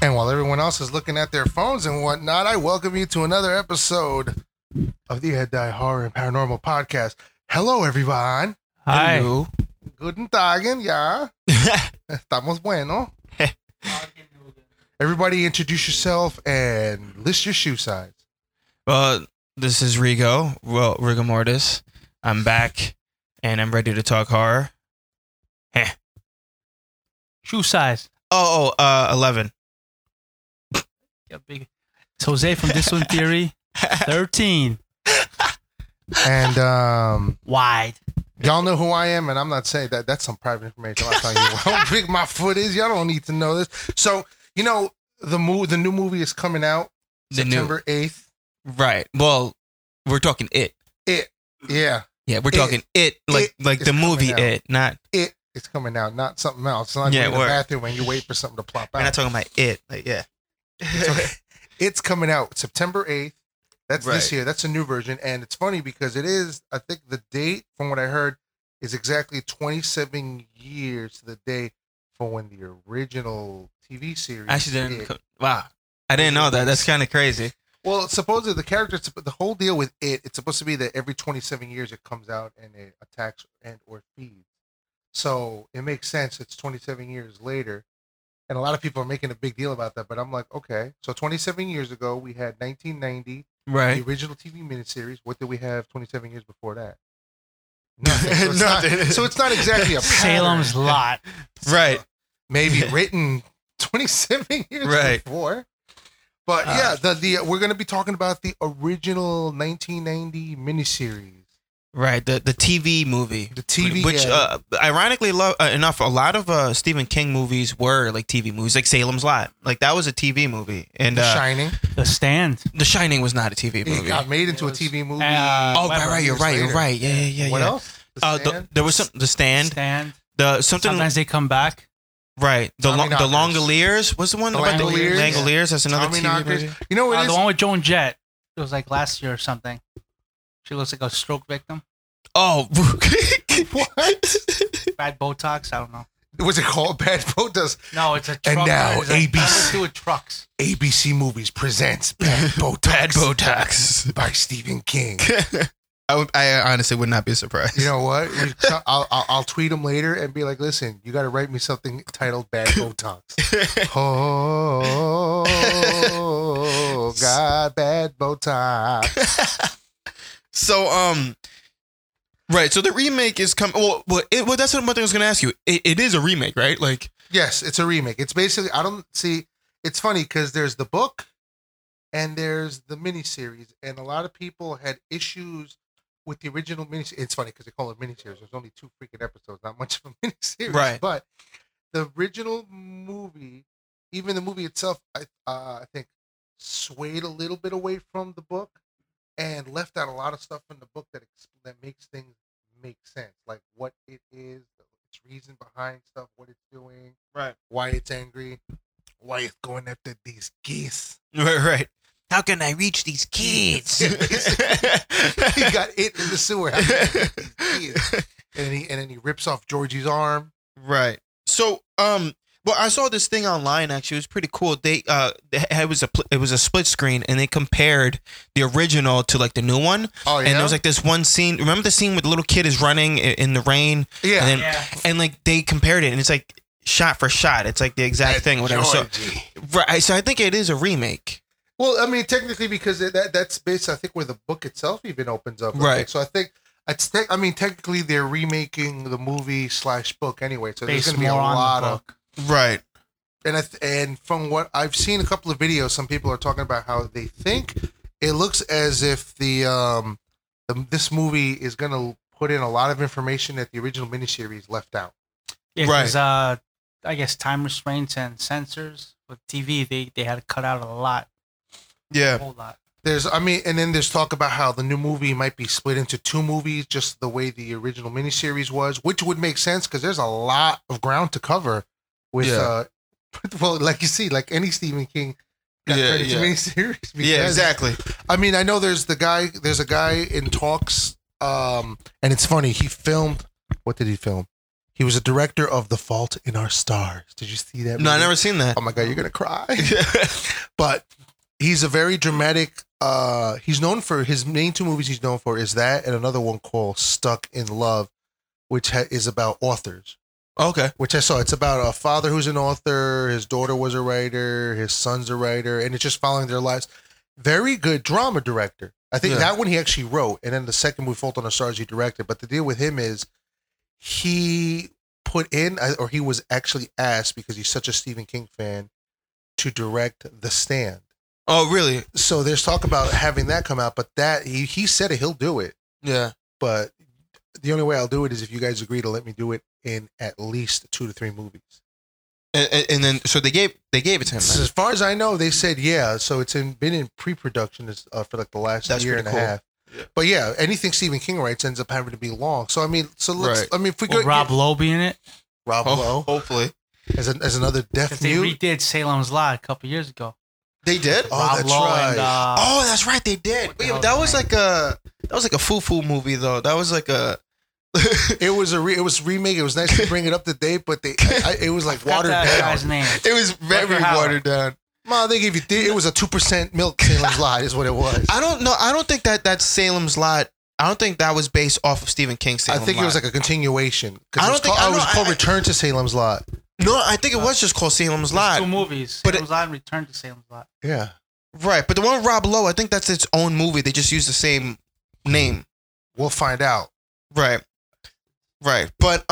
And while everyone else is looking at their phones and whatnot, I welcome you to another episode of the Ed Die Horror and Paranormal Podcast. Hello, everyone. Hi. Hello. Guten Tagen, yeah. Estamos bueno. Everybody introduce yourself and list your shoe size. Well, this is Rigo. Well, Rigor Mortis. I'm back, and I'm ready to talk horror. Shoe size. 11. Yeah, big. It's Jose from This One Theory. 13. And Wide. y'all know who I am, and I'm not saying that. That's some private information. I'm not telling you how big my foot is. Y'all don't need to know this. So, you know, the new movie is coming out September 8th. Right. Well, we're talking It. Yeah. Yeah, we're talking It, like is the movie coming out. It, not. It is coming out, not something else. It's not Yeah, in the word. bathroom when you wait for something to plop We're not out. talking about It. Like, yeah. It's coming out September 8th. That's this Right. year. That's a new version. And it's funny because it is, I think the date, from what I heard, is exactly 27 years to the day for when the original TV series. I actually didn't. It. Wow. I didn't know that. That's kind of crazy. Well, supposedly the characters, the whole deal with it's supposed to be that every 27 years it comes out and it attacks and or feeds. So it makes sense. It's 27 years later. And a lot of people are making a big deal about that. But I'm like, okay. So 27 years ago, we had 1990, the Right. original TV miniseries. What did we have 27 years before that? Nothing. So it's, Nothing. Not, so it's not exactly a Salem's pattern. Lot. Right. Maybe written 27 years Right. before. But yeah, the we're going to be talking about the original 1990 miniseries. Right. The TV movie. The TV, Which, yeah. ironically enough, a lot of Stephen King movies were like TV movies, like Salem's Lot. Like, that was a TV movie. And The Shining. The Stand. The Shining was not a TV movie. It got made into a was, TV movie. Oh, Whatever. right, you're right, you're right. Yeah. What else? The Stand? There was The Stand. Stand. Something. Sometimes they come back. Right. The Tommyknockers. Langoliers. What's the one The about the Langoliers. Langoliers? That's another TV Tommyknockers. movie. You know what it The is? one with Joan Jett. It was like last year or something. She looks like a stroke victim. Oh. What? Bad Botox. I don't know. Was it called Bad Photos? No, it's a truck. And now It's like ABC. something to do with trucks. ABC Movies presents Bad Botox. Bad Botox. By Stephen King. I honestly would not be surprised. You know what? I'll tweet him later and be like, listen, you got to write me something titled Bad Botox. Oh, God, Bad Botox. So, right. So the remake is coming. Well, that's what I was going to ask you. It is a remake, right? Like, Yes, it's a remake. It's basically, it's funny because there's the book and there's the miniseries. And a lot of people had issues with the original miniseries. It's funny because they call it miniseries. There's only 2 freaking episodes, not much of a miniseries. Right. But the original movie, even the movie itself, I think swayed a little bit away from the book and left out a lot of stuff in the book that makes things make sense, like what it is, its reason behind stuff, what it's doing, right. why it's angry, why it's going after these geese. Right. How can I reach these kids? He got it in the sewer. How can I reach these geese? And then he rips off Georgie's arm. Right. So, well, I saw this thing online. Actually, it was pretty cool. It was a split screen, and they compared the original to like the new one. Oh yeah. And there was like this one scene. Remember the scene where the little kid is running in the rain? Yeah. And, Yeah. and like they compared it, and it's like shot for shot. It's like the exact That's thing. Whatever. Georgie. So, right. So I think it is a remake. Well, I mean, technically, because that's based, I think, where the book itself even opens up. Right. So I think technically they're remaking the movie / book anyway. So there's Based going to be a more on the lot of. book. Right. And from what I've seen a couple of videos, some people are talking about how they think it looks as if this movie is going to put in a lot of information that the original miniseries left out. Yeah, Right. because I guess time restraints and censors with TV, they had to cut out a lot, a Yeah. whole lot. And then there's talk about how the new movie might be split into 2 movies, just the way the original miniseries was, which would make sense because there's a lot of ground to cover with, Yeah. well, like you see, like any Stephen King got Yeah, turned into yeah. miniseries. Yeah. because- Exactly. I mean, I know there's a guy in talks, and it's funny. He filmed, what did he film? He was a director of The Fault in Our Stars. Did you see that? No, I movie? never seen that. Oh my god, you're gonna cry. But he's a very dramatic. He's known for his main two movies. He's known for is that and another one called Stuck in Love, which is about authors. Okay. Which I saw. It's about a father who's an author. His daughter was a writer. His son's a writer, and it's just following their lives. Very good drama director. I think that one he actually wrote, and then the second movie, Fault in Our Stars, he directed. But the deal with him is he put in, or he was actually asked because he's such a Stephen King fan, to direct The Stand. Oh, really? So there's talk about having that come out, but that he said it, he'll do it. Yeah. But the only way I'll do it is if you guys agree to let me do it in at least 2 to 3 movies. And then so they gave it to him. So as far as I know, they said yeah. So it's been in pre-production for like the last year and a half. Yeah. But yeah, anything Stephen King writes ends up having to be long. So I mean, if we go, Rob Lowe be in it? Rob Lowe, hopefully, as another deaf mute. They redid Salem's Lot a couple years ago. They did. Oh, Rob that's Lowe right. And, that's right. They did. the hell That is was like a foo movie though. That was like a. It was remake. It was nice to bring it up to date, but it was like watered that down. guy's name. It was very watered down. Ma, they gave you. It was a 2% milk Salem's Lot, is what it was. I don't know. I don't think that's Salem's Lot. I don't think that was based off of Stephen King's Salem's Lot. I think it was like a continuation. I don't think it was called Return to Salem's Lot. No, I think it was just called Salem's Lot. 2 movies. Salem's Lot and Return to Salem's Lot. Yeah. Right, but the one with Rob Lowe, I think that's its own movie. They just used the same name. We'll find out. Right. But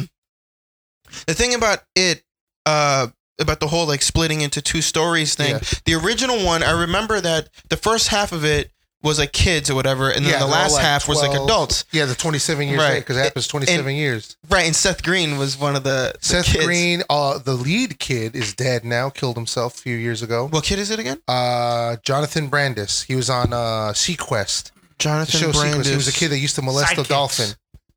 the thing about it, about the whole like splitting into 2 stories thing, the original one, I remember that the first half of it was like kids or whatever, and then the last half was like adults. Yeah, the 27 years later, because it happens 27 years. Right, and Seth Green was one of the Seth kids. Green, the lead kid, is dead now. Killed himself a few years ago. What kid is it again? Jonathan Brandis. He was on Sequest. Jonathan Brandis. He was a kid that used to molest a dolphin.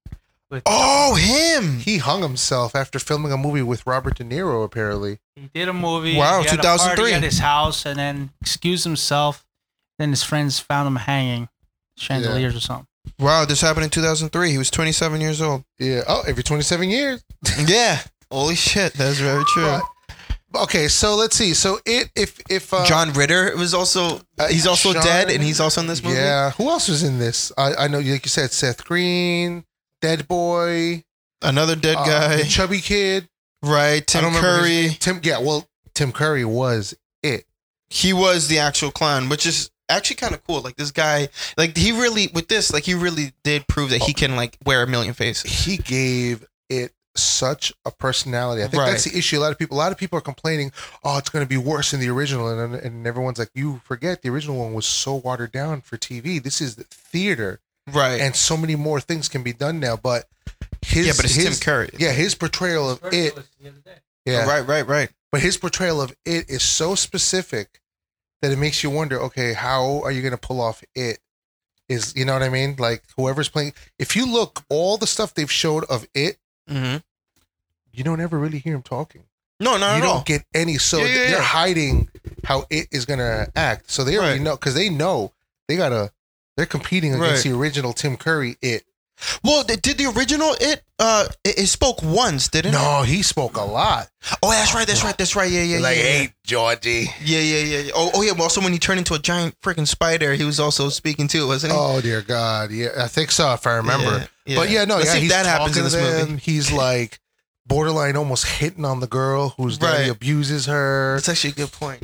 Oh, him! He hung himself after filming a movie with Robert De Niro, apparently. He did a movie. Wow, he had 2003. a party at his house and then excused himself. Then his friends found him hanging chandeliers or something. Wow, this happened in 2003. He was 27 years old. Yeah. Oh, every 27 years. Yeah. Holy shit, that's very true. Okay, so let's see. So if John Ritter was also he's also dead, and he's also in this movie. Yeah. Who else was in this? I know, like you said, Seth Green, Dead Boy, another dead guy, the chubby kid, right? Tim Curry. Tim Curry was it. He was the actual clown, which is actually kind of cool. Like this guy, like he really did prove that he can like wear a million faces. He gave it such a personality. I think that's the issue. A lot of people are complaining, oh, it's going to be worse than the original, and everyone's like, you forget the original one was so watered down for TV. This is the theater, right? And so many more things can be done now. But it's Tim Curry. Yeah, his portrayal of it. Yeah, right. But his portrayal of it is so specific that it makes you wonder, okay, how are you going to pull off it? You know what I mean? Like whoever's playing. If you look, all the stuff they've showed of it. Mm-hmm. You don't ever really hear him talking. No, not at all. You don't get any. So they're hiding how it is going to act. So they already know, because they know they're competing against the original Tim Curry it. Well, did the original it spoke once, didn't it? No, he spoke a lot. Oh, that's right. Yeah. Like, hey, Georgie. Yeah. Oh, yeah. Also, when he turned into a giant freaking spider, he was also speaking too, wasn't he? Oh, dear God. Yeah, I think so, if I remember. Yeah. But yeah, no, Let's see if he's that happens in talking this to movie. them. He's like borderline almost hitting on the girl whose daddy abuses her. That's actually a good point.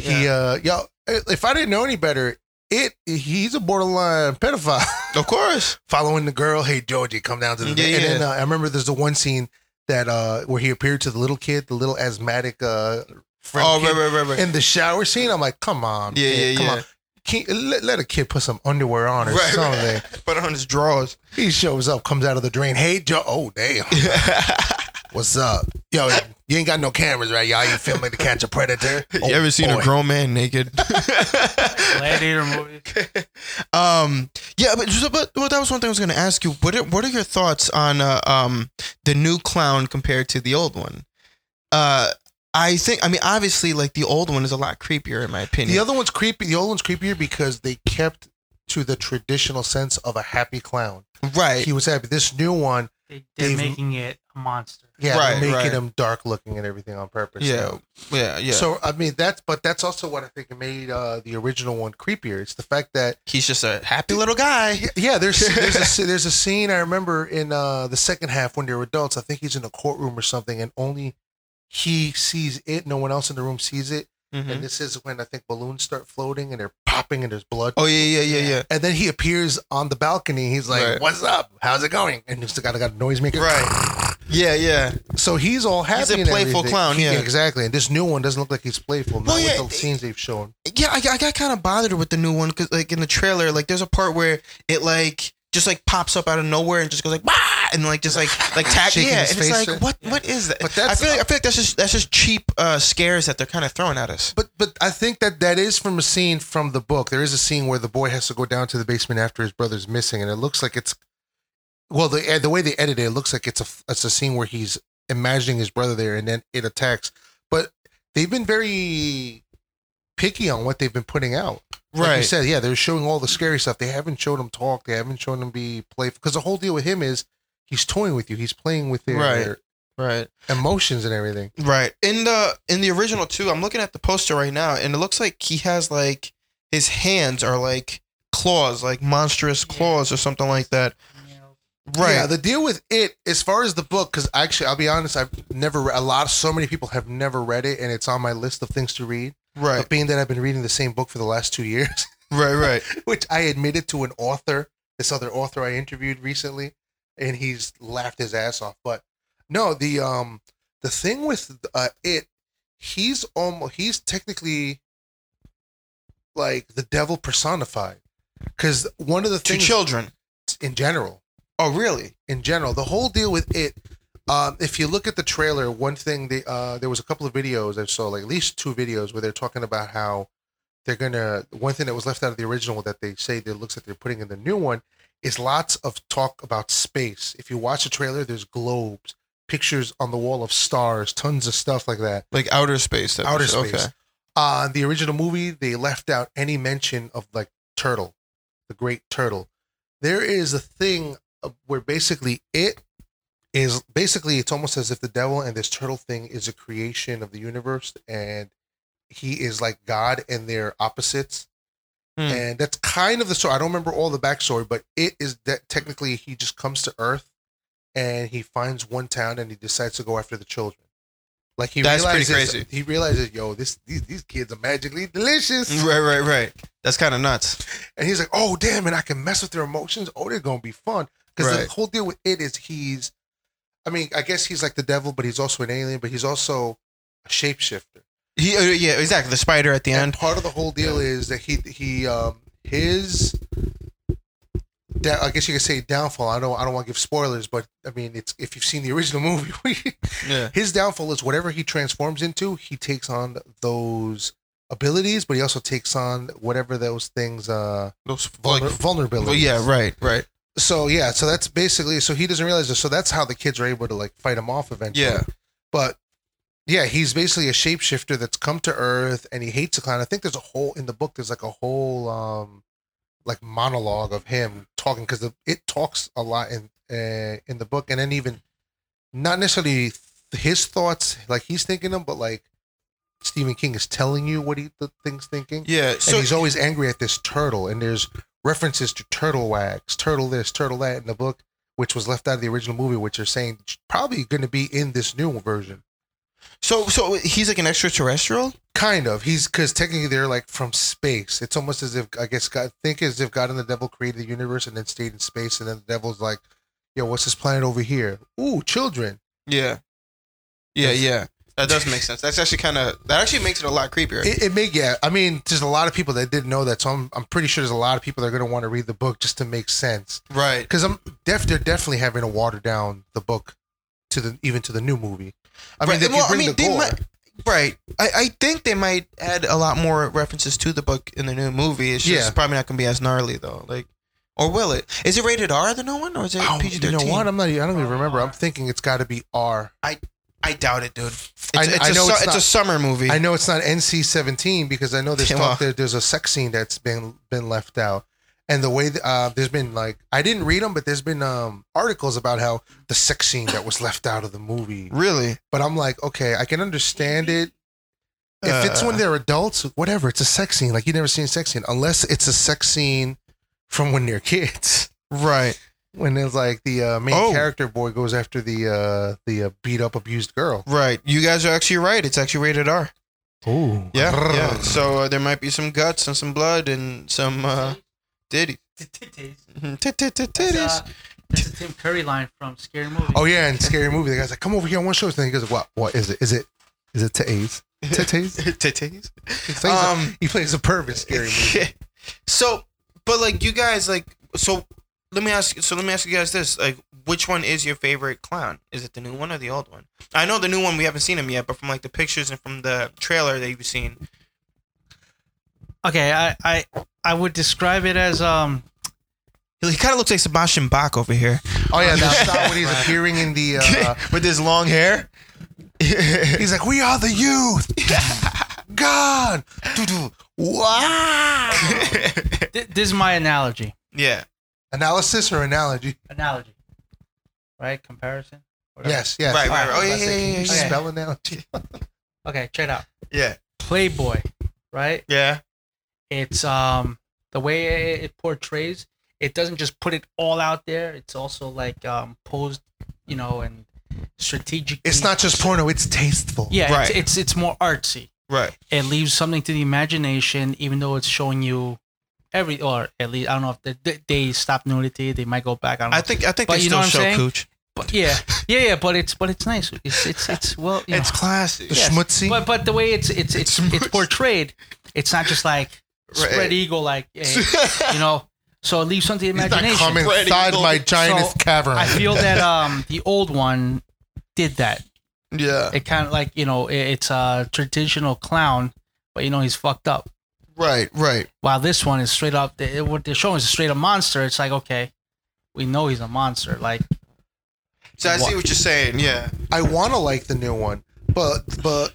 If I didn't know any better, he's a borderline pedophile. Of course. Following the girl, hey, Georgie, come down to the... Yeah. And then I remember there's the one scene that where he appeared to the little kid, the little asthmatic friend kid. Right. In the shower scene, I'm like, come on. Come on. Let a kid put some underwear on or something. Put on his drawers. He shows up, comes out of the drain. Hey, Joe. Oh, damn. What's up? Yo, you ain't got no cameras, right? Y'all ain't filming to catch a predator? You ever seen a grown man naked? Gladiator movie. Yeah, but that was one thing I was going to ask you. What are your thoughts on the new clown compared to the old one? Obviously, like the old one is a lot creepier in my opinion. The other one's creepy. The old one's creepier because they kept to the traditional sense of a happy clown. Right. He was happy. This new one, They're making it a monster. Yeah, Right, they're making right. him dark looking and everything on purpose. Yeah, yeah. So I mean that's also what I think made the original one creepier. It's the fact that He's just a happy little guy. yeah, there's a scene I remember in the second half when they're adults. I think he's in a courtroom or something, and only he sees it. No one else in the room sees it. Mhm. And this is when I think balloons start floating and they're popping and there's blood. Oh yeah. And then he appears on the balcony. He's like, Right. "What's up? How's it going?" And he's got a noisemaker. Right. Yeah. So he's all happy. He's a and playful everything. clown, yeah. Exactly. And this new one doesn't look like he's playful. Not Well, yeah, with the scenes they've shown. Yeah, I got kind of bothered with the new one because, like, in the trailer, like, there's a part where it like just like pops up out of nowhere and just goes like, "Wah!" and like just like tag. Shaking Yeah, his and it's face. like, what is that? But that's- I feel like that's just cheap scares that they're kind of throwing at us. But I think that is from a scene from the book. There is a scene where the boy has to go down to the basement after his brother's missing, and it looks like it's the way they edit it looks like it's a scene where he's imagining his brother there, and then it attacks. But they've been very picky on what they've been putting out. Like you Right. said, yeah, they're showing all the scary stuff. They haven't shown him talk. They haven't shown him be playful. Because the whole deal with him is he's toying with you. He's playing with their Right. emotions and everything. Right. In the original too, I'm looking at the poster right now, and it looks like he has like his hands are like claws, like monstrous claws or something like that. Right. Yeah, the deal with it, as far as the book, because actually, I'll be honest, I've never read, so many people have never read it, and it's on my list of things to read. right. But being that I've been reading the same book for the last 2 years, Right. which I admitted to an author, this other author I interviewed recently, and he's laughed his ass off. But no, the thing with it, he's technically like the devil personified, because one of the To things children. in general. Oh, really? In general, the whole deal with it, if you look at the trailer, one thing there was a couple of videos I saw, like at least 2 videos where they're talking about how they're gonna. One thing that was left out of the original that they say that looks like they're putting in the new one is lots of talk about space. If you watch the trailer, there's globes, pictures on the wall of stars, tons of stuff like that. Like outer space. Outer space. Okay. The original movie, they left out any mention of like turtle, the great turtle. There is a thing where basically it's almost as if the devil and this turtle thing is a creation of the universe, and he is like God and they're opposites. And that's kind of the story. I don't remember all the backstory, but it is that technically he just comes to Earth and he finds one town and he decides to go after the children. Like That's pretty crazy. He realizes, yo, these kids are magically delicious. Right. That's kind of nuts. And he's like, oh, damn, and I can mess with their emotions. Oh, they're going to be fun. Because Right. the whole deal with it is I guess he's like the devil, but he's also an alien, but he's also a shapeshifter. Yeah, exactly. The spider at the And end. part of the whole deal is that I guess you could say downfall. I don't want to give spoilers, but I mean, it's if you've seen the original movie, Yeah. his downfall is whatever he transforms into, he takes on those abilities, but he also takes on whatever those things Those vulnerabilities. Well, yeah, right. So that's basically, so he doesn't realize this. So that's how the kids are able to like fight him off eventually. Yeah. But yeah, he's basically a shapeshifter that's come to Earth and he hates the clown. I think there's there's like a whole like monologue of him talking, because it talks a lot in the book, and then even not necessarily his thoughts like he's thinking them, but like Stephen King is telling you what the thing's thinking. Yeah. So And he's always angry at this turtle, and there's references to turtle wax, turtle this, turtle that in the book, which was left out of the original movie, which are saying probably going to be in this new version. So he's like an extraterrestrial? Kind of. Because technically they're like from space. It's almost as if, I guess, God and the devil created the universe and then stayed in space, and then the devil's like, yo, what's this planet over here? Ooh, children. Yeah. That does make sense. That actually makes it a lot creepier. I mean, there's a lot of people that didn't know that, so I'm pretty sure there's a lot of people that are going to want to read the book just to make sense. Right. Because they're definitely having to water down the book even to the new movie. I mean, the gore. Right. I think they might add a lot more references to the book in the new movie. It's just probably not going to be as gnarly though. Like, or will it? Is it rated R, the new one, or is it PG-13? You know what? I don't even remember. I'm thinking it's got to be R. I doubt it, dude. It's a summer movie. I know it's not NC-17 because I know there's a sex scene that's been left out. And the way there's been like, I didn't read them, but there's been articles about how the sex scene that was left out of the movie. Really? But I'm like, okay, I can understand it. If it's when they're adults, whatever, it's a sex scene. Like, you never seen a sex scene unless it's a sex scene from when they're kids. Right. When it's like the main character boy goes after the beat up, abused girl. Right. You guys are actually right. It's actually rated R. Oh. Yeah. So there might be some guts and some blood and some titties. Titties. That's a Tim Curry line from Scary Movie. Oh yeah, in Scary Movie, the guy's like, "Come over here on one show." And then he goes, "What is it? Is it titties? Titties? Titties?" He plays a pervert Scary Movie. So, but like you guys, like, so let me ask you guys this: like, which one is your favorite clown? Is it the new one or the old one? I know the new one, we haven't seen him yet, but from like the pictures and from the trailer that you've seen. Okay, I would describe it as He kind of looks like Sebastian Bach over here. Oh yeah, that's not when he's appearing in the with his long hair. He's like, "We are the youth." God. Wow. This is my analogy. Yeah. Analysis or analogy? Analogy. Right? Comparison? Whatever. Yes. Right. Oh yeah. Can you spell analogy? Okay, check it out. Yeah. Playboy, right? Yeah. It's the way it portrays, it doesn't just put it all out there. It's also like posed, and strategically. It's not just porno, it's tasteful. Yeah, right. It's more artsy. Right. It leaves something to the imagination, even though it's showing you or at least I don't know if they stop nudity. They might go back. I don't know. I think but they still show cooch. But yeah. But it's nice. It's well. It's classy. The schmutzy. But the way it's portrayed, it's not just like spread eagle, like So it leaves something to the imagination. He's not come inside my giant's cavern. I feel that the old one did that. Yeah. It kind of like it's a traditional clown, but he's fucked up. Right. While this one is straight up, what they're showing is a straight up monster. It's like, okay, we know he's a monster. Like, so I see what you're saying. Yeah. I want to like the new one, but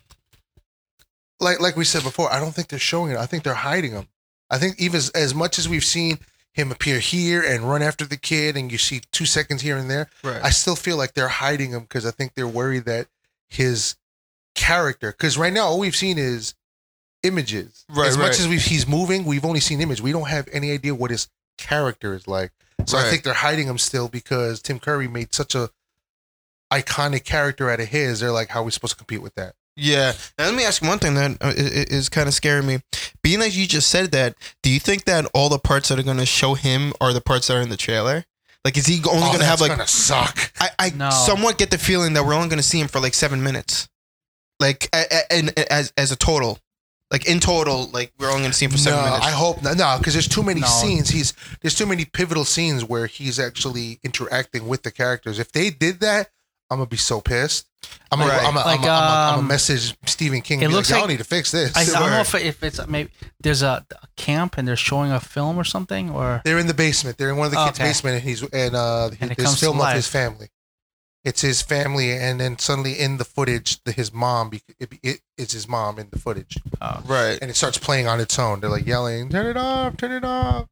like we said before, I don't think they're showing it. I think they're hiding him. I think even as much as we've seen him appear here and run after the kid, and you see 2 seconds here and there, right. I still feel like they're hiding him because I think they're worried that his character. Because right now all we've seen is images. Right. As much as he's moving, we've only seen image. We don't have any idea what his character is like. So I think they're hiding him still because Tim Curry made such a iconic character out of his. They're like, how are we supposed to compete with that? Yeah. Now let me ask you one thing that is kind of scaring me. Being that you just said that, do you think that all the parts that are going to show him are the parts that are in the trailer? Like, is he only going to have like? Gonna suck. I somewhat get the feeling that we're only going to see him for like 7 minutes, like and as a total. Like in total, like we're only going to see him for 7 minutes. I hope not. No, because there's too many scenes. There's too many pivotal scenes where he's actually interacting with the characters. If they did that, I'm gonna be so pissed. I'm gonna message Stephen King. And be like, y'all need to fix this. I don't know if it's maybe there's a camp and they're showing a film or something, or they're in the basement. They're in one of the kids' basement, and there's film of his family. It's his family, and then suddenly in the footage, his mom. It's his mom in the footage. Oh. Right. And it starts playing on its own. They're like yelling, "Turn it off! Turn it off!"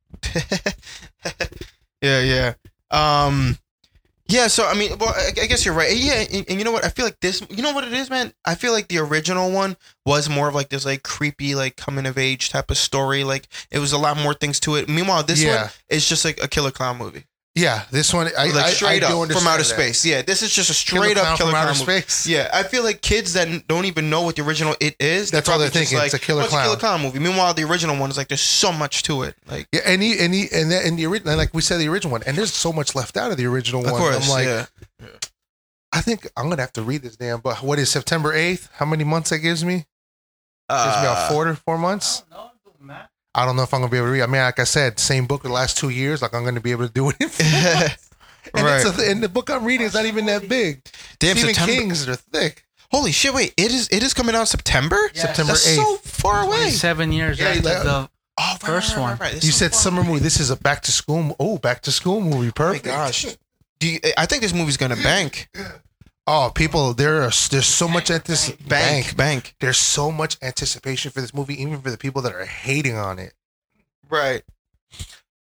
Yeah. Yeah, so I mean, well, I guess you're right. Yeah, and you know what? I feel like this. You know what it is, man? I feel like the original one was more of like this, like creepy, like coming of age type of story. Like it was a lot more things to it. Meanwhile, this one is just like a killer clown movie. Yeah, this one, straight I up from outer space. Yeah, this is just a straight up killer clown from outer space. Yeah, I feel like kids that don't even know what the original it is. That's all they're thinking. Like, it's a killer clown. It's a killer clown movie. Meanwhile, the original one is like there's so much to it. Like and the original, like we said, the original one, and there's so much left out of the original one. Of course, I'm like, I think I'm gonna have to read this damn book. What is September 8th? How many months that gives me? Gives me about 4 months. I don't know if I'm gonna be able to read. I mean, like I said, same book the last 2 years. Like I'm gonna be able to do it in 4 months. And the book I'm reading is not even that big. Damn, Stephen King's are thick. Holy shit! Wait, it is coming out September. Yes. September 8th. That's so far away. 7 years after the first one. You said summer movie. This is a back to school. Back to school movie. Perfect. Oh my gosh. I think this movie's gonna bank. Oh, people! There's so much Bank. There's so much anticipation for this movie, even for the people that are hating on it. Right.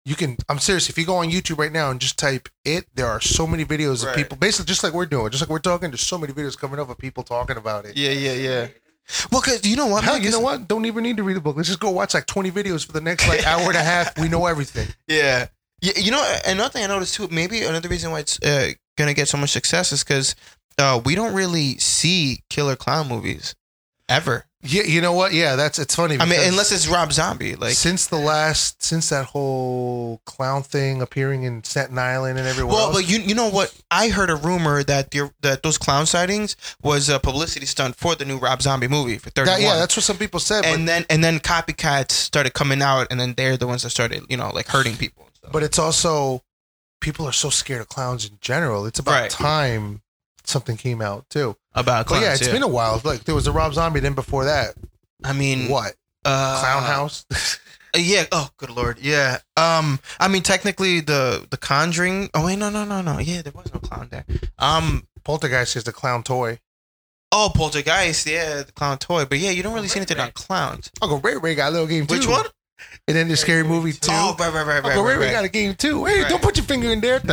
I'm serious. If you go on YouTube right now and just type it, there are so many videos of people, basically just like we're doing, just like we're talking. There's so many videos coming up of people talking about it. Yeah. Well, cause you know what? Hell, you know what? Don't even need to read the book. Let's just go watch like 20 videos for the next like hour and a half. We know everything. Yeah. You know, another thing I noticed too. Maybe another reason why it's gonna get so much success is because we don't really see killer clown movies ever. Yeah, you know what? Yeah, it's funny. I mean, unless it's Rob Zombie, like since that whole clown thing appearing in Staten Island and everywhere. Well, else. but you know what? I heard a rumor that that those clown sightings was a publicity stunt for the new Rob Zombie movie for 31. Yeah, that's what some people said. And then copycats started coming out, and then they're the ones that started, like hurting people. And stuff. But it's also people are so scared of clowns in general. It's about time something came out too. About clowns, but yeah, it's been a while. Like there was a Rob Zombie. Then before that, I mean, what? Clown House. Yeah. Oh, good lord. Yeah. I mean, technically, the Conjuring. Oh wait, no. Yeah, there was no clown there. Poltergeist is the clown toy. Oh, Poltergeist. Yeah, the clown toy. But yeah, you don't really see anything on clowns. Uncle Ray got a little game too. Which one? And then the Scary Movie 2. Oh, right. Uncle Ray got a game too. Hey, don't put your finger in there.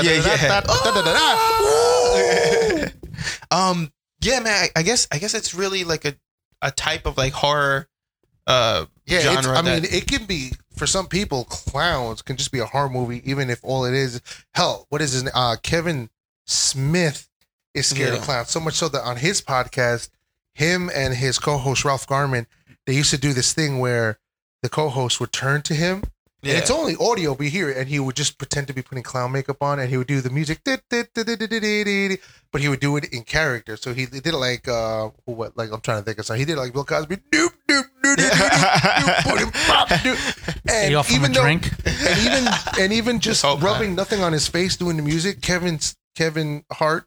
Yeah, man. I guess it's really like a type of like horror genre. I mean, it can be for some people. Clowns can just be a horror movie, even if all it is. Hell, what is his name? Kevin Smith is scared of clowns so much so that on his podcast, him and his co-host Ralph Garman, they used to do this thing where the co-host would turn to him. Yeah. And it's only audio, but you hear it, and he would just pretend to be putting clown makeup on, and he would do the music, but he would do it in character. So he did it like, like I'm trying to think of something. He did it like Bill Cosby, and even though, drink, and even just rubbing nothing on his face, doing the music. Kevin Smith.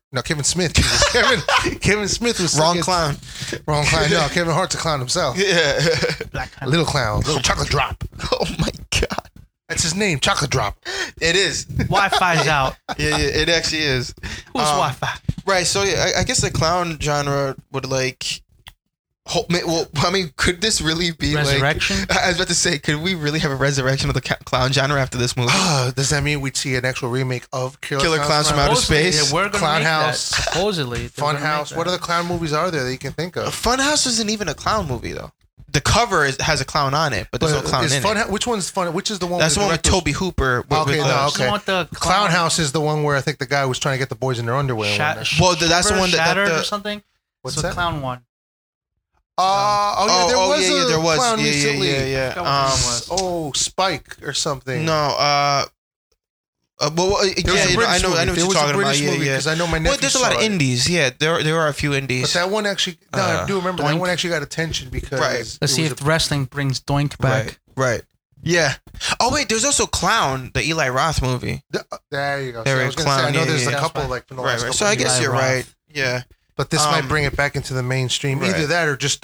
Kevin Smith was wrong clown. No, Kevin Hart's a clown himself. Yeah, little clown, little chocolate drop. Oh my god. That's his name, Chocolate Drop. It is. Wi-Fi's out. Yeah, it actually is. Who's Wi-Fi? Right, so yeah, I guess the clown genre would like... Well, I mean, could this really be resurrection? Like... I was about to say, could we really have a resurrection of the clown genre after this movie? Does that mean we'd see an actual remake of Killer Clowns from Outer Space? Yeah, we're gonna Clown make House. That, supposedly. Funhouse. What other clown movies are there that you can think of? Funhouse isn't even a clown movie, though. The cover has a clown on it, but there's no clown in it. Which one's fun? Which is the one? That's the one with Toby Hooper. Okay. The Clown House is the one where I think the guy was trying to get the boys in their underwear. That's the one that or something. What's that? Clown one. There was clown recently. Yeah. Spike or something. No. I know what you're talking about. Yeah. Because I know my nephew. Well, there's a lot of indies. Yeah, there are a few indies. But that one actually, I do remember that one actually got attention because. Right. Let's see if wrestling brings Doink back. Right. Yeah. Oh wait, there's also Clown, the Eli Roth movie. There you go. There I was gonna say, I know there's a couple like from the last couple. So I guess you're right. Yeah. But this might bring it back into the mainstream. Right. Either that or just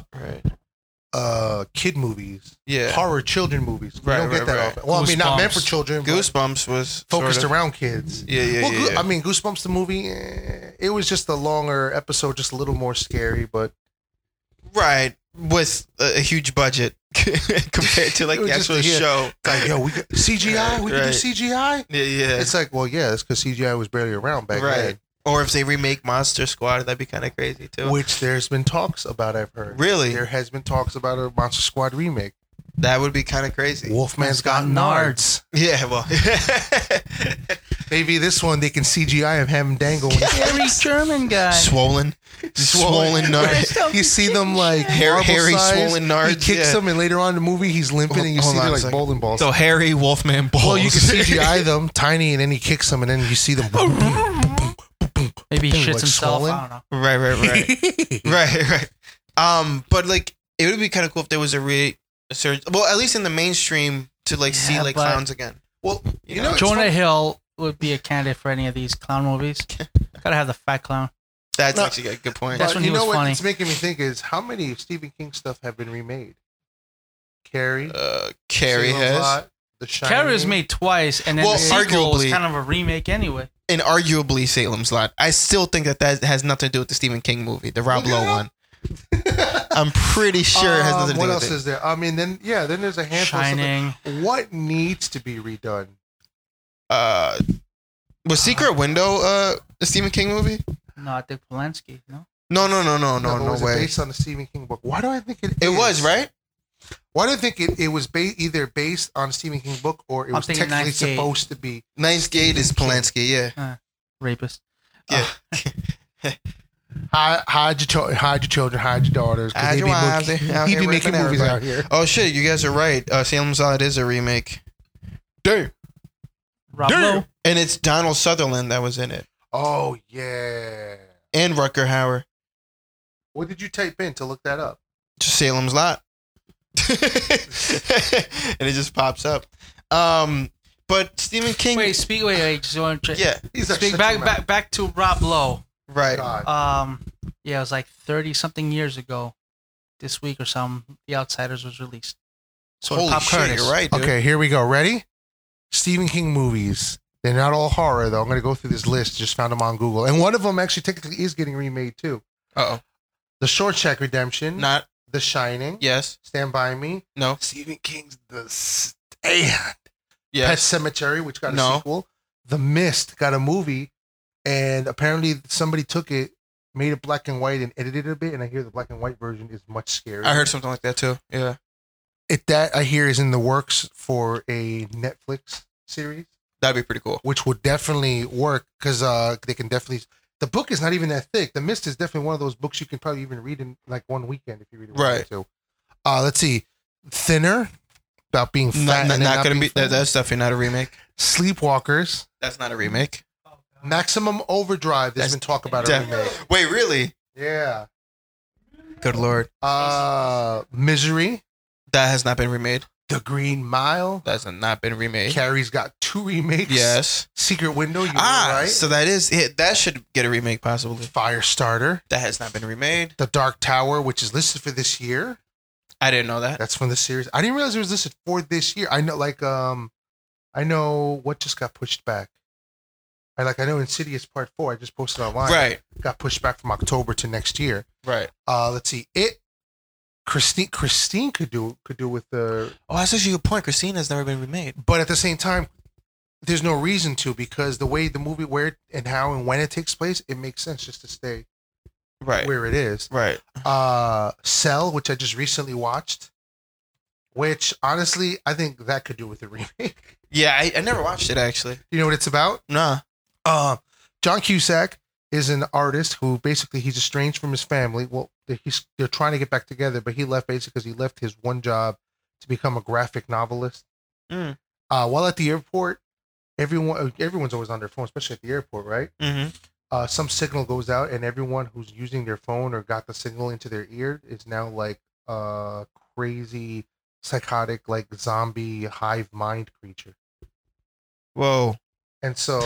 kid movies. Yeah. Horror children movies. You don't get that often. Well, I mean, not meant for children. Goosebumps was focused around kids. Yeah. I mean, Goosebumps the movie, it was just a longer episode, just a little more scary, but right, with a huge budget compared to like the actual show. Like, yo, we got CGI. We can do CGI. Yeah. It's like, well, yeah, that's because CGI was barely around back then. Or if they remake Monster Squad, that'd be kind of crazy too. Which there's been talks about, I've heard. Really? There has been talks about a Monster Squad remake. That would be kind of crazy. Wolfman's got nards. Yeah, well. Maybe this one they can CGI and have him dangle. Hairy German guy. Swollen nards. You see them like hairy swollen nards. He kicks them and later on in the movie he's limping and you see they're like bowling balls. So hairy Wolfman balls. Well, you can CGI them tiny and then he kicks them and then you see them. Maybe he shits himself. Swollen. I don't know. Right. But like it would be kind of cool if there was a surge. Well, at least in the mainstream to like see like clowns again. Well, you know, Jonah Hill would be a candidate for any of these clown movies. Gotta have the fat clown. That's actually a good point. That's when he was funny. What it's making me think is how many Stephen King stuff have been remade? Carrie. Carrie has. Carrie was made twice, and then the sequel was kind of a remake anyway. And arguably Salem's Lot. I still think that has nothing to do with the Stephen King movie, the Rob Lowe one. I'm pretty sure it has nothing to do what with else it. is there? I mean, then there's a handful. Shining. Of stuff. What needs to be redone? Was Secret Window a Stephen King movie? No, I think Polanski. No. No Was way. it based on the Stephen King book? Why do I think it? It was, right? Why do I think it was either based on a Stephen King book or it was thinking technically Ninth Gate. supposed to be? Ninth Gate is Polanski, yeah. Rapist. Yeah. Hide your children, hide your daughters. 'Cause Hide your wives, they out he here be making raping movies everybody. out here. Oh shit, you guys are right. Salem's Lot is a remake. Damn. Rob Lowe. And it's Donald Sutherland that was in it. Oh yeah. And Rutger Hauer. What did you type in to look that up? Just Salem's Lot. And it just pops up. But Stephen King. Wait. Just want to check. Yeah. He's Speak back to Rob Lowe. Right. God. Yeah, it was like 30 something years ago. This week or something. The Outsiders was released. So Holy Pop shit, Curtis. you're right, dude. Okay, here we go. Ready? Stephen King movies. They're not all horror though. I'm gonna go through this list. Just found them on Google, and one of them actually technically is getting remade too. Uh-oh. The Shawshank Redemption. Not. The Shining. Yes. Stand by Me. No. Stephen King's The Stand. Pet Yes. Cemetery, which got a No. sequel. The Mist got a movie, and apparently somebody took it, made it black and white, and edited it a bit. And I hear the black and white version is much scarier. I heard something like that too. Yeah. That I hear is in the works for a Netflix series, That'd be pretty cool. which would definitely work because they can definitely. The book is not even that thick. The Mist is definitely one of those books you can probably even read in like one weekend if you read it. Right. To. Let's see, Thinner, about being fat. Not, and then not gonna being be. fat. That's definitely not a remake. Sleepwalkers, That's not a remake. Maximum Overdrive. There's That's been talk about a def- remake. Wait, really? Yeah. Good lord. Misery, That has not been remade. The Green Mile. That has not been remade. Carrie's got 2 remakes. Yes. Secret Window. You were Ah, right. so that is it. That should get a remake possibly. Firestarter. That has not been remade. The Dark Tower, which is listed for this year. I didn't know that. That's from the series. I didn't realize it was listed for this year. I know, I know what just got pushed back. I know Insidious Part 4. I just posted online. Right. Got pushed back from October to next year. Right. Let's see. Christine could do with the, Oh, that's actually a good point. Christine has never been remade. but at the same time, there's no reason to because the way the movie, where and how and when it takes place, it makes sense just to stay Right. where it is. Right. Cell, which I just recently watched, which honestly I think that could do with a remake. Yeah, I never watched it actually. You know what it's about? Nah. John Cusack is an artist who basically he's estranged from his family. Well, they're trying to get back together, but he left basically because he left his one job to become a graphic novelist. Mm. While at the airport, everyone's always on their phone, especially at the airport, right? Mm-hmm. Some signal goes out, and everyone who's using their phone or got the signal into their ear is now like crazy, psychotic, like zombie hive mind creature. Whoa. And so,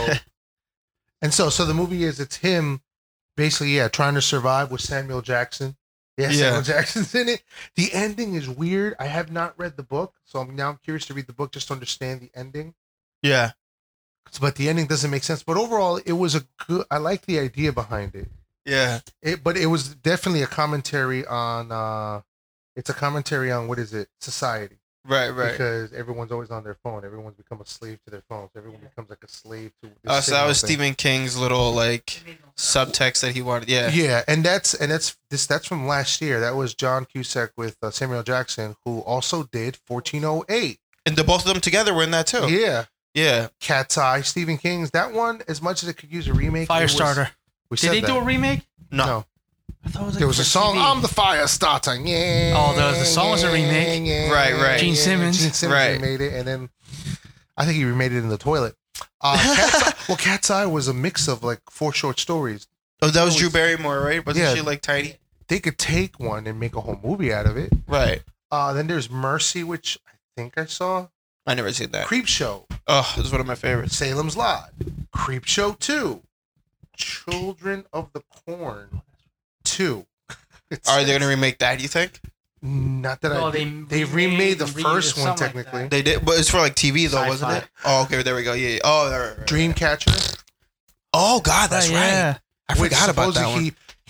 so the movie it's him basically, trying to survive with Samuel Jackson. Yeah, Samuel Jackson's in it. The ending is weird. I have not read the book, so I'm curious to read the book just to understand the ending. Yeah. But the ending doesn't make sense. But overall, it was a good. I like the idea behind it. Yeah. But it was definitely a commentary on. It's a commentary on what is it? Society. Right. Right. Because everyone's always on their phone. Everyone's become a slave to their phones. Everyone becomes like a slave to. Oh, so that was Stephen King's little like subtext that he wanted. Yeah. Yeah, and that's from last year. That was John Cusack with Samuel Jackson, who also did 1408. And the both of them together were in that too. Yeah, Yeah. Cat's Eye, Stephen King's. That one, as much as it could use a remake, Firestarter. Did they do a remake? No. I thought it was like There was a for song, TV. "I'm the Fire Starter." Yeah. Oh, the song was a remake. Right. Gene Simmons. Gene Simmons Right. remade it, and then I think he remade it in the toilet. Cat's Eye was a mix of like 4 short stories. Oh, that was Drew Barrymore, right? Wasn't Yeah. she like tiny? They could take one and make a whole movie out of it. Right. Then there's Mercy, which I think I saw. I never seen that. Creep Show. Oh, this is one of my favorites. Salem's Lot, Creep Show 2, Children of the Corn 2. Are they gonna remake that? You think Not that No, they remade the first one something like technically. that. they did? But it's for like TV though, wasn't Sci-fi. it? Oh, okay. There we go. Yeah. Oh, right. Dreamcatcher, Oh God, that's right. Yeah. I forgot about that one.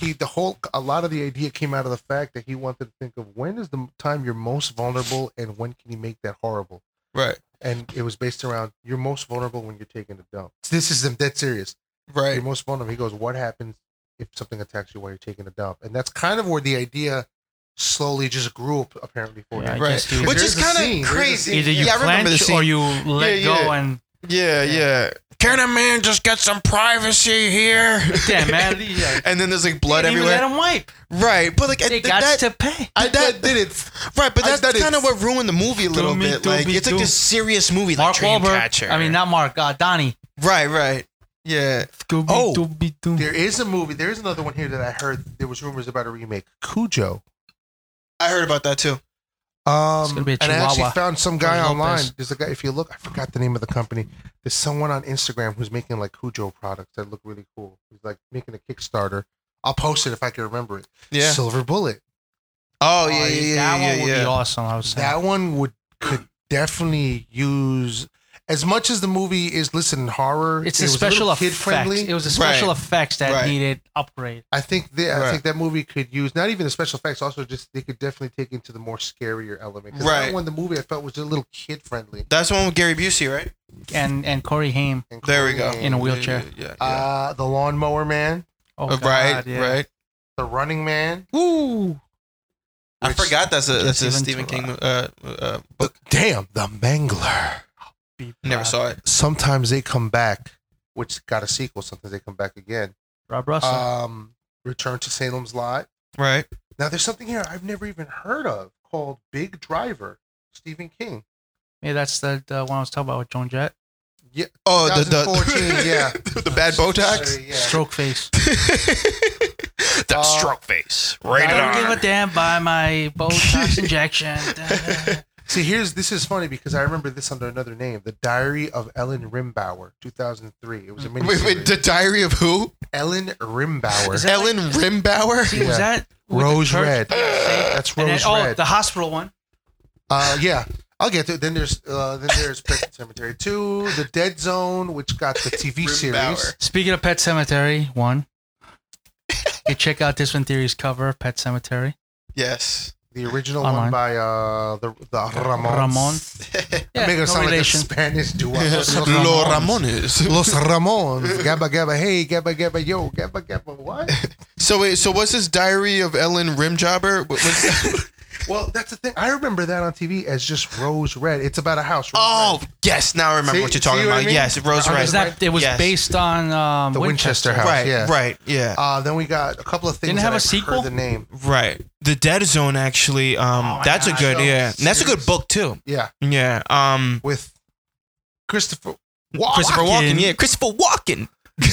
a lot of the idea came out of the fact that he wanted to think of when is the time you're most vulnerable and when can you make that horrible. Right. And it was based around you're most vulnerable when you're taking a dump. This is them dead serious. Right. You're most vulnerable. He goes, what happens if something attacks you while you're taking a dump? And that's kind of where the idea slowly just grew up, apparently, for him. Right. Which is kind of crazy. Either you clench or you let go and... Yeah. Can a man just get some privacy here? Damn, man. And then there's like blood everywhere. Let him wipe. Right, but like they got to pay. That did it. Right, but that's kind of what ruined the movie a little bit. Like it's like this serious movie, like Mark Wahlberg. I mean, not Mark. Donnie. Right. Yeah. There is a movie. There is another one here that I heard. There was rumors about a remake. Cujo. I heard about that too. It's gonna be a and I actually Chihuahua. found some guy online. There's a guy. If you look, I forgot the name of the company. There's someone on Instagram who's making like Cujo products that look really cool. He's like making a Kickstarter. I'll post it if I can remember it. Yeah. Silver Bullet. Oh yeah. That one would be awesome. I was saying. That one could definitely use. As much as the movie is horror, it's a special effects. Kid-friendly. It was the special effects that needed upgrade. I think I think that movie could use not even the special effects. Also, just they could definitely take into the more scarier element. Because that one, the movie I felt was a little kid friendly. That's the one with Gary Busey, right? And Corey Haim. There we go. In a wheelchair. Yeah. The Lawnmower Man. Oh, God, right. The Running Man. Ooh. I forgot that's a Stephen King book. Damn, The Mangler. Never saw it. Sometimes They Come Back, which got a sequel. Sometimes They Come Back Again. Rob Russell. Return to Salem's Lot. Right. Now, there's something here I've never even heard of called Big Driver, Stephen King. Yeah, that's the one I was talking about with Joan Jett. Yeah. Oh, 2014, yeah. The bad Botox? Yeah. Stroke face. That stroke face. I don't give a damn by my Botox injection. See, this is funny because I remember this under another name. The Diary of Ellen Rimbauer, 2003. It was a miniseries. Wait, The Diary of who? Ellen Rimbauer. Ellen Rimbauer? See, was that Rose Red. That's Rose Red. The hospital one. Yeah. I'll get to it. Then there's Pet Cemetery 2, The Dead Zone, which got the TV series. Speaking of Pet Cemetery 1, you check out this one theory's cover, Pet Cemetery. Yes. The original one by the Ramones. Ramon. Yeah, make it sound relation. Like a Spanish duo. Los Ramones. Los Ramones. Gabba Gabba hey, Gabba Gabba yo, Gabba Gabba what? So what's this Diary of Ellen Rimjobber? Well, that's the thing. I remember that on TV as just Rose Red. It's about a house. Red. Yes, now I remember what you're talking about. I mean? Yes, Rose Red. It was based on the Winchester house. Right, yeah. Then we got a couple of things. Didn't have a sequel? Heard the name. Right. The Dead Zone, actually. That's a good, And that's a good book too. Yeah. Yeah. With Christopher Walken. Yeah, Christopher Walken.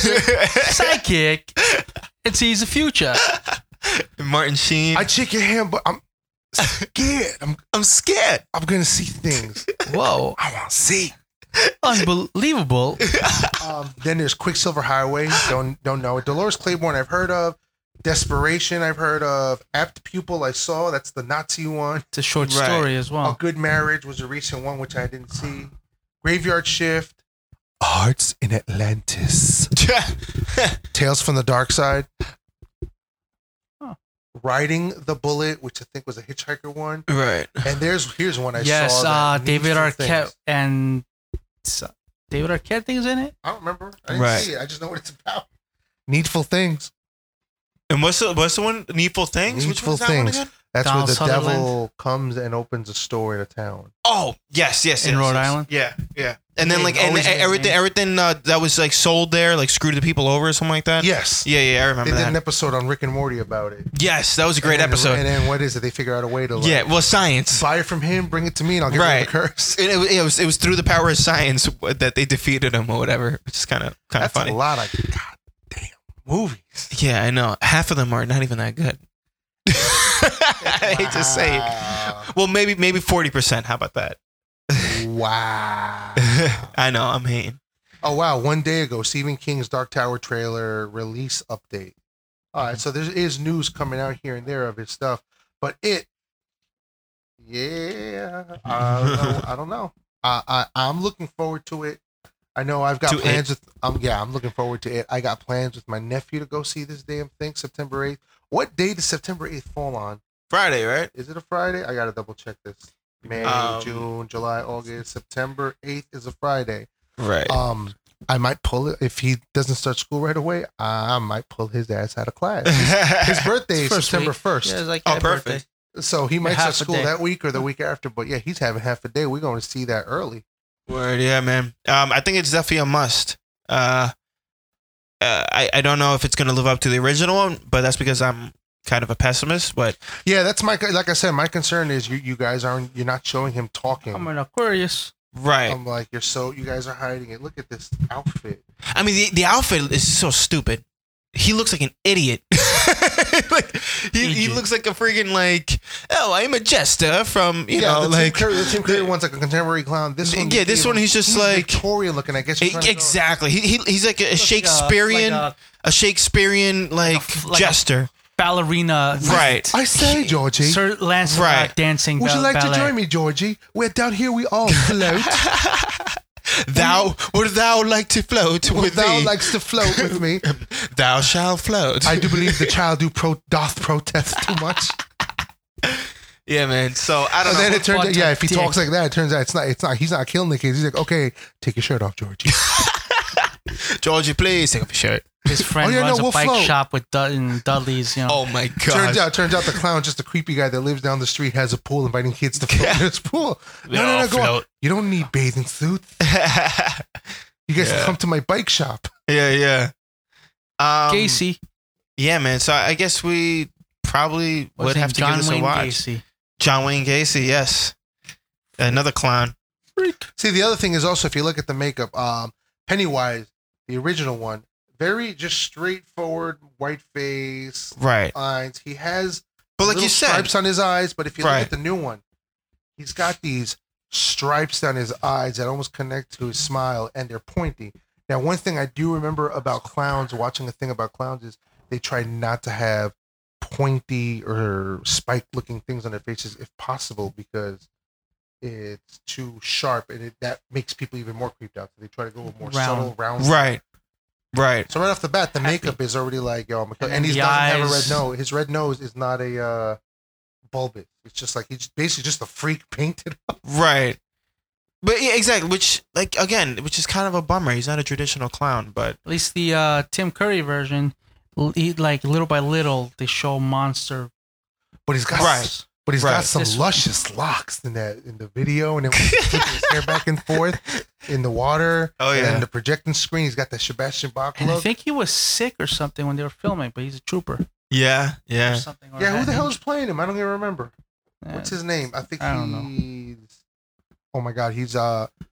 Psychic. It sees the future. Martin Sheen. I'd shake your hand, but I'm scared. I'm scared. I'm gonna see things. Whoa. I want to see. Unbelievable. Then there's Quicksilver Highway. Don't know it. Dolores Claiborne I've heard of. Desperation I've heard of. Apt Pupil I saw. That's the Nazi one. It's a short story as well. A Good Marriage was a recent one which I didn't see. Graveyard Shift. Hearts in Atlantis. Tales from the Dark Side. Riding the Bullet, which I think was a Hitchhiker one. Right. And here's one I saw. Yes, David Arquette and David Arquette things in it. I don't remember. I didn't see it. I just know what it's about. Needful Things. And what's the one? Needful Things? Needful Things. That's Donald where the devil comes and opens a store in a town. Oh, yes. In Rhode Island? Yeah. And then everything that was like sold there, like screwed the people over or something like that? Yes. Yeah, I remember that. They did an episode on Rick and Morty about it. Yes, that was a great episode. And then what is it? They figure out a way to science. Buy it from him, bring it to me, and I'll get rid of the curse. It was through the power of science that they defeated him or whatever, which is kind of funny. That's a lot of goddamn movies. Yeah, I know. Half of them are not even that good. I hate to say it. Well, maybe 40%. How about that? Wow. I know, I'm hating. Oh, wow. One day ago, Stephen King's Dark Tower trailer release update. All right, so there is news coming out here and there of his stuff. But I don't know. I'm looking forward to it. I know I've got To plans with. I'm looking forward to it. I got plans with my nephew to go see this damn thing, September 8th. What day does September 8th fall on? Friday, right? Is it a Friday? I gotta double check this. May, June, July, August, September 8th is a Friday. Right. I might pull it if he doesn't start school right away. I might pull his ass out of class. His birthday is September 1st. Yeah, it's like Oh, my perfect. birthday. So he might Half start a school day. that week or the week after. But yeah, he's having half a day. We're going to see that early. Word, yeah, man. I think it's definitely a must. I don't know if it's gonna live up to the original one, but that's because I'm kind of a pessimist. But Yeah, that's like I said, my concern is you guys you're not showing him talking. I'm an Aquarius. right. I'm like, you guys are hiding it. Look at this outfit. I mean, the outfit is so stupid. He looks like an idiot. Like, he looks like a freaking I'm a jester from the Tim Curry one's like a contemporary clown. This one, this one he's just like Victorian looking. I guess you're trying to go- exactly. He's like a Shakespearean, a Shakespearean jester. Ballerina. Right. I say, Georgie. Sir Lancelot Right. dancing. Would you like ballet. to join me, Georgie? We're down here. We all float. Would thou like to float with Thou me? likes to float with me. Thou shalt float. I do believe the child doth protest too much. Yeah, man. So I don't And know. then it turns out, What if he dick. talks like that, it turns out it's not. He's not killing the kids. He's like, okay, take your shirt off, Georgie. Georgie, please take off your shirt. His friend Oh, yeah, runs no, a we'll bike float. shop with Dudley's. Oh my god. Turns out the clown's just a creepy guy that lives down the street, has a pool, inviting kids to float in his pool. No, go on. float. You don't need bathing suits. You guys can come to my bike shop. Yeah. Gacy. Yeah, man. So I guess we probably What's would his have name? to John give this Wayne a watch. Gacy. John Wayne Gacy, yes. Another clown. See, the other thing is also, if you look at the makeup, Pennywise, the original one, very just straightforward, white face, Right. lines. He has But like little you said, stripes on his eyes, but if you look Right. at the new one, he's got these stripes down his eyes that almost connect to his smile, and they're pointy. Now, one thing I do remember about clowns, watching a thing about clowns, is they try not to have pointy or spike-looking things on their faces if possible, because it's too sharp, and that makes people even more creeped out. So they try to go with more subtle, round. Right. So right off the bat, the makeup is already like, yo, I'm And and he the doesn't have a red eyes. nose. His red nose is not a bulbous. It's just like he's basically just a freak painted up. Right. But yeah, exactly. Which is kind of a bummer. He's not a traditional clown, but At least the Tim Curry version, like little by little, they show monster. But he's got Right. But he's got Right. some This- luscious locks in the video, and then when he's flipping his hair back and forth in the water. Oh, And yeah. then the projecting screen, he's got the Sebastian Bach And I look. think he was sick or something when they were filming, but he's a trooper. yeah. Or something. or Yeah, who had the hell him. is playing him? I don't even remember. Yeah. What's his name? I think I don't know. he's. Oh my God, he's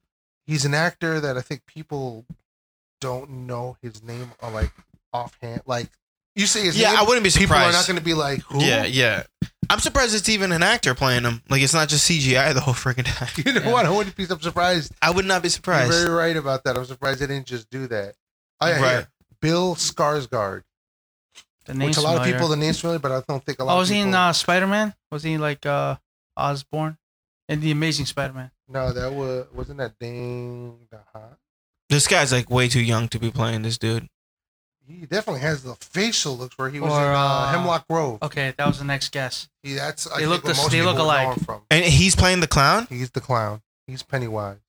an actor that I think people don't know his name or like offhand. Like you say his Yeah, name, I wouldn't be people surprised. are not going to be like, who? Yeah. I'm surprised it's even an actor playing him. Like it's not just CGI the whole freaking time. You know Yeah. what? I wouldn't be. I'm surprised. I would not be You're surprised. very right about that. I'm surprised they didn't just do that. Oh yeah, Right. here. Bill Skarsgård, The name's which a lot of familiar. people the name's familiar, but I don't think a lot. Oh, of was he people, in Spider-Man? Was he like Osborn in the Amazing Spider-Man? No, that wasn't that Dane DeHaan. This guy's like way too young to be playing this dude. He definitely has the facial looks where he was Or, in uh, Hemlock Grove. Okay, that was the next guess. That's I They think look where the- most they people look would know alike. him from. And he's playing the clown? He's the clown. He's Pennywise.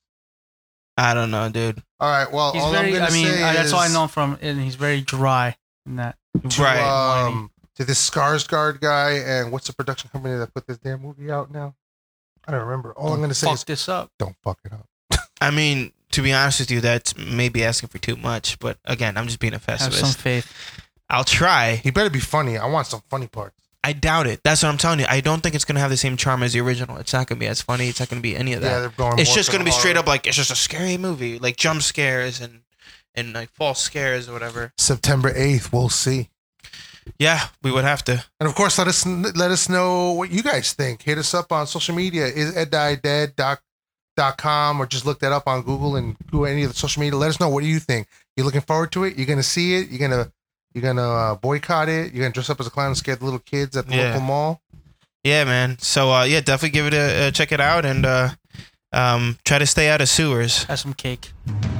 I don't know, dude. All right. Well, He's all very. I'm I gonna mean, say that's all I is know him from, and he's very dry in that. Right. To this Skarsgård guy, and what's the production company that put this damn movie out now? I don't remember. All I'm gonna say Fuck is this up. don't fuck it up. I mean, to be honest with you, that's maybe asking for too much. But again, I'm just being a Have some pessimist. faith. I'll try. He better be funny. I want some funny parts. I doubt it. That's what I'm telling you. I don't think it's gonna have the same charm as the original. It's not gonna be as funny. It's not gonna be any of Yeah, that. they're going. It's more just for gonna the be straight horror. up like it's just a scary movie, like jump scares and like false scares or whatever. September 8th. We'll see. Yeah, we would have to. And of course, let us know what you guys think. Hit us up on social media. Is eddiedead.com or just look that up on Google and do any of the social media. Let us know, what do you think? You looking forward to it? You're gonna see it? You're gonna boycott it? You're gonna dress up as a clown and scare the little kids at the Yeah. local mall? Yeah, man. So yeah, definitely give it a check it out and try to stay out of sewers. Have some cake.